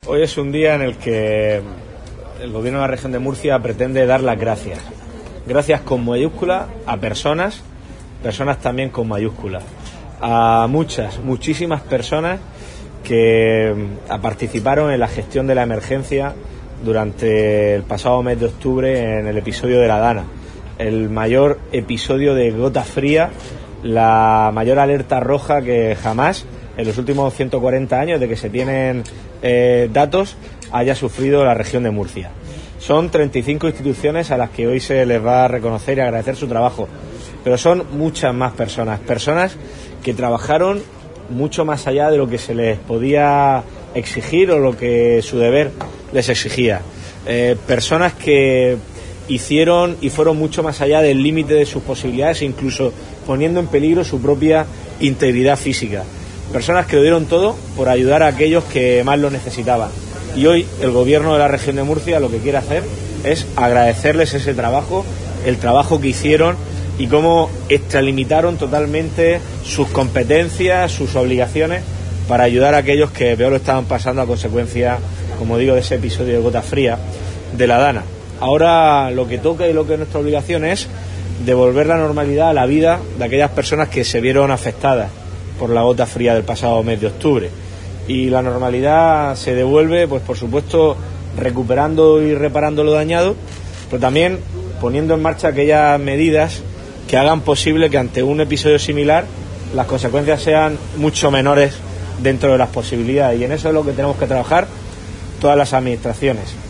Hoy es un día en el que el Gobierno de la Región de Murcia pretende dar las gracias. Gracias con mayúsculas a personas también con mayúsculas. A muchísimas personas que participaron en la gestión de la emergencia durante el pasado mes de octubre en el episodio de la Dana. El mayor episodio de gota fría, la mayor alerta roja que jamás en los últimos 140 años de que se tienen datos haya sufrido la región de Murcia. Son 35 instituciones a las que hoy se les va a reconocer y agradecer su trabajo, pero son muchas más personas que trabajaron mucho más allá de lo que se les podía exigir o lo que su deber les exigía. Personas que hicieron y fueron mucho más allá del límite de sus posibilidades, incluso poniendo en peligro su propia integridad física. Personas que lo dieron todo por ayudar a aquellos que más lo necesitaban. Y hoy el Gobierno de la Región de Murcia lo que quiere hacer es agradecerles ese trabajo, el trabajo que hicieron y cómo extralimitaron totalmente sus competencias, sus obligaciones para ayudar a aquellos que peor lo estaban pasando a consecuencia, como digo, de ese episodio de gota fría de la Dana. Ahora lo que toca y lo que es nuestra obligación es devolver la normalidad a la vida de aquellas personas que se vieron afectadas por la gota fría del pasado mes de octubre. Y la normalidad se devuelve, pues por supuesto, recuperando y reparando lo dañado, pero también poniendo en marcha aquellas medidas que hagan posible que ante un episodio similar las consecuencias sean mucho menores dentro de las posibilidades. Y en eso es lo que tenemos que trabajar todas las administraciones.